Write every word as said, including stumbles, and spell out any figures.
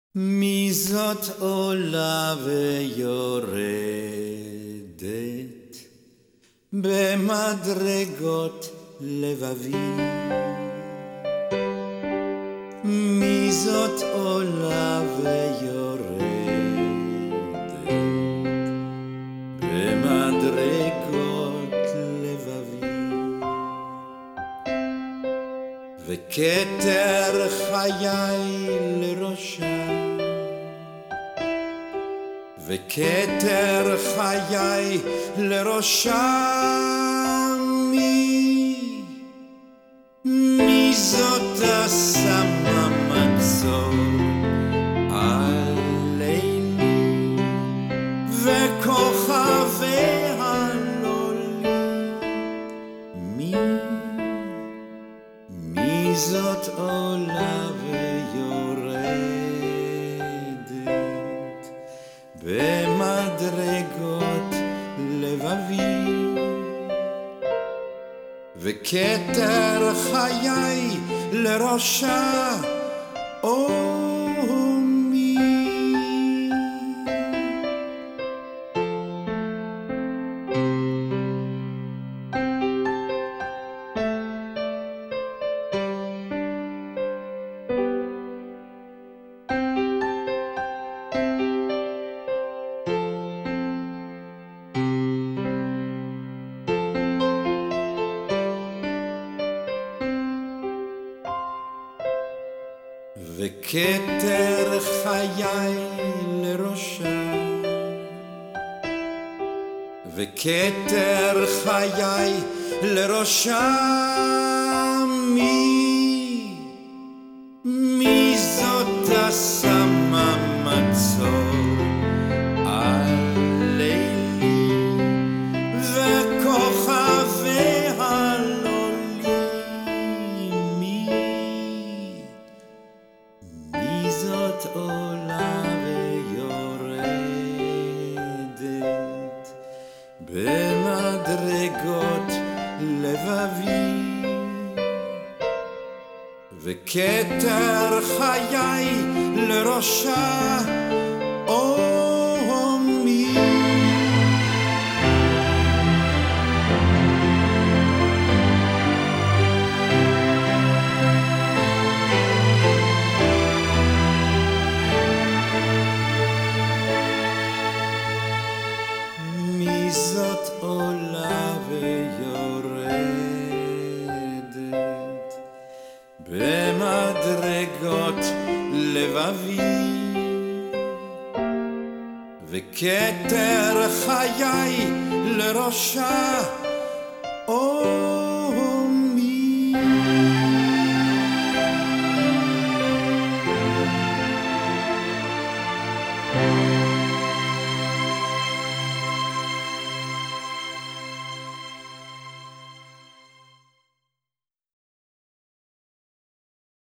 מי זאת עולה ויורדת במדרגות לבבי? מי זאת עולה ויורדת במדרגות לבבי? וכתר חיי לראשה, וכתר חיי לראשה. מי, מי זאת השמה מצור עלינו וכוכביה לא לי? מי, מי זאת עולה ויורדת במדרגות לבבי? וכתר חיי לראשה. או מי, וכתר חיי לראשה, וכתר חיי לראשה. מי, מי זאת השמה מצור עלינו וכוכביה לא לי? מי, מי זאת עולה ויורדת במדרגות לבבי? וכתר חיי לראשה. או מי, מי זאת עולה ויורדת במדרגות לבבי? וכתר חיי לראשה. או